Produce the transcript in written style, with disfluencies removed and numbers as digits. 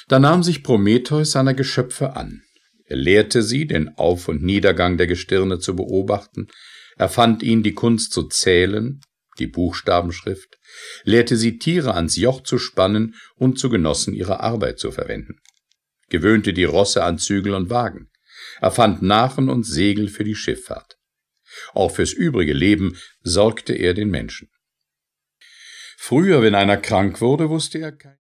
Da nahm sich Prometheus seiner Geschöpfe an. Er lehrte sie, den Auf- und Niedergang der Gestirne zu beobachten, erfand ihnen die Kunst zu zählen, die Buchstabenschrift, lehrte sie, Tiere ans Joch zu spannen und zu Genossen ihrer Arbeit zu verwenden, gewöhnte die Rosse an Zügel und Wagen, erfand Nachen und Segel für die Schifffahrt. Auch fürs übrige Leben sorgte er den Menschen. Früher, wenn einer krank wurde, wusste er kein